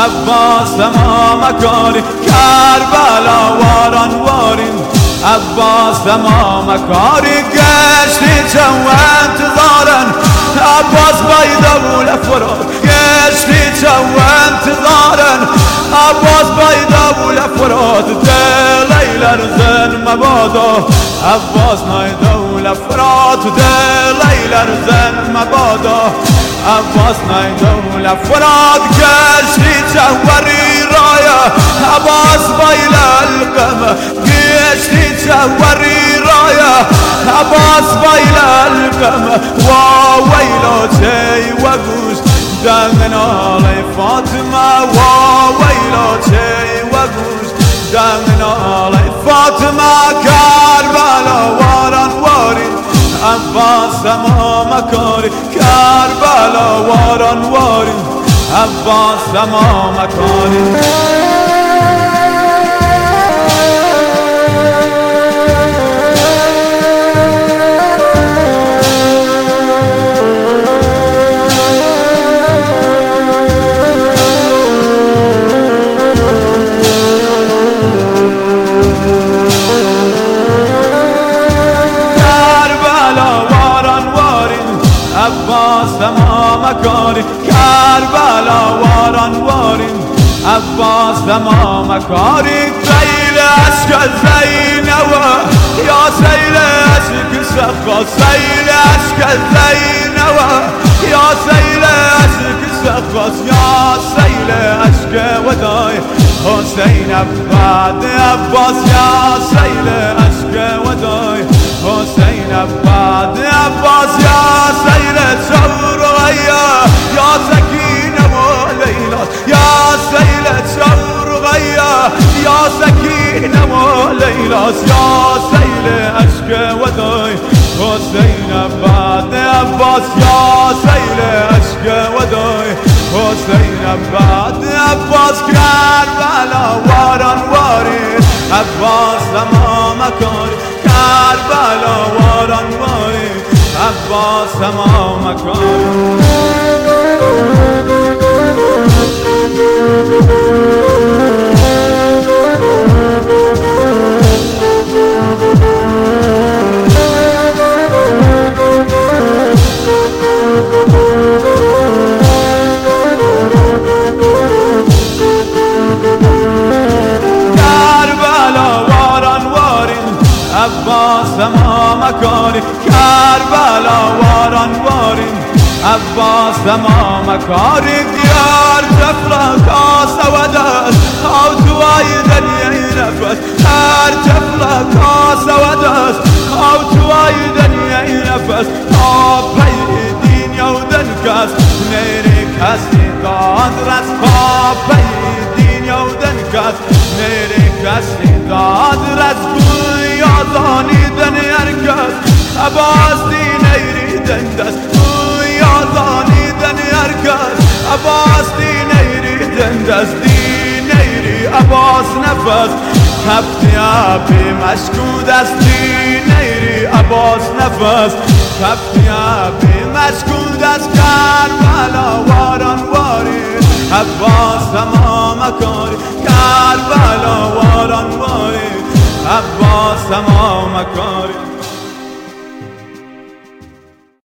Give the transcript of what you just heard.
عباس تمام کاری کربلا واران وارین عباس تمام کاری گشتی چون انتظارن عباس بایدول فراد گشتی چون انتظارن عباس بایدول فراد دلیلر زن مبادا عباس نایدول فراد دلیلر زن مبادا عباس نایدول فراد گشتی چوری رایا عباس بایل القمه گشتی چوری رایا عباس بایل القمه و ویلاتی و گوش دنگنالی فاطمه و ویلاتی و گوش دنگنالی فاطمه کربلا واران وارین عباس تمام کاری کربلا واران وارین عباس تمام کاری عباس تمام کاری کربلا واران وارین عباس تمام کاری سیل عشق زینوا یا سیل عشق سخا سیل عشق زینوا یا سیل عشق سخا یا سیل عشق ودای حسین عباد عباس یا سیل عشق ودای حسین عباد عباس یا سیل چور غیا یا سکینه و لیلا یا سیل چور غیا یا سکینه و لیلا یا سیل عشق ودای حسین عباد عباس یا سیل عشق ودای حسین عباد عباس کربلا واران وارین عباس تمام کاری کربلا واران وارین عباس تمام کاری عباس تمام کاری کربلا واران وارین عباس تمام کاری دیار جفلا کاسه و دست او توای دنیای نفس هر جفلا کاسه و دست او توای دنیای نفس تا پی دنیا و دنکس نیری کسی داد رس تا پی دنیا و دنکس نیری کسی داد رس یادانی دن هرکس عباس دینیری دندست یادانی دن هرکس عباس دینیری دندست دینیری عباس نفس کفتی آبی مشکود است دینیری عباس نفس کفتی آبی مشکود است کربلا واران وارین عباس تمام کاری کربلا واران وارین عباس تمام کاری